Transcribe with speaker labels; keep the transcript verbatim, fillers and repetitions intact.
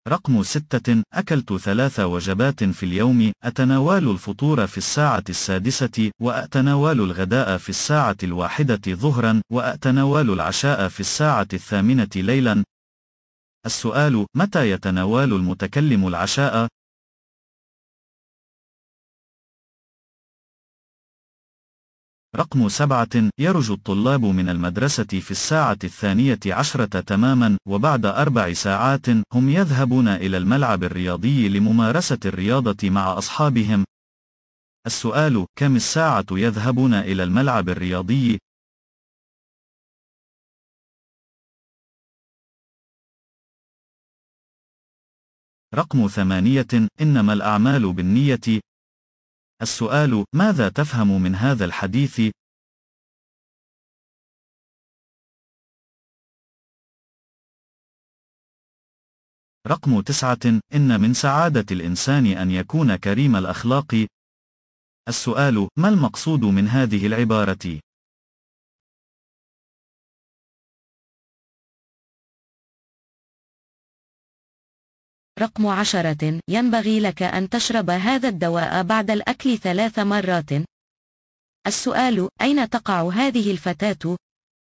Speaker 1: رقم ستة: أكلت ثلاث وجبات في اليوم، أتناول الفطور في الساعة السادسة، وأتناول الغداء في الساعة الواحدة ظهرا، وأتناول العشاء في الساعة الثامنة ليلا. السؤال: متى يتناول المتكلم العشاء؟ رقم سبعة: يرجع الطلاب من المدرسة في الساعة الثانية عشرة تماما، وبعد أربع ساعات هم يذهبون إلى الملعب الرياضي لممارسة الرياضة مع أصحابهم. السؤال: كم الساعة يذهبون إلى الملعب الرياضي؟ رقم ثمانية: إنما الأعمال بالنية. السؤال: ماذا تفهم من هذا الحديث؟ رقم تسعة: إن من سعادة الإنسان أن يكون كريم الأخلاق. السؤال: ما المقصود من هذه العبارة؟
Speaker 2: رقم عشرة: ينبغي لك أن تشرب هذا الدواء بعد الأكل ثلاث مرات. السؤال: أين تقع هذه الفتاة؟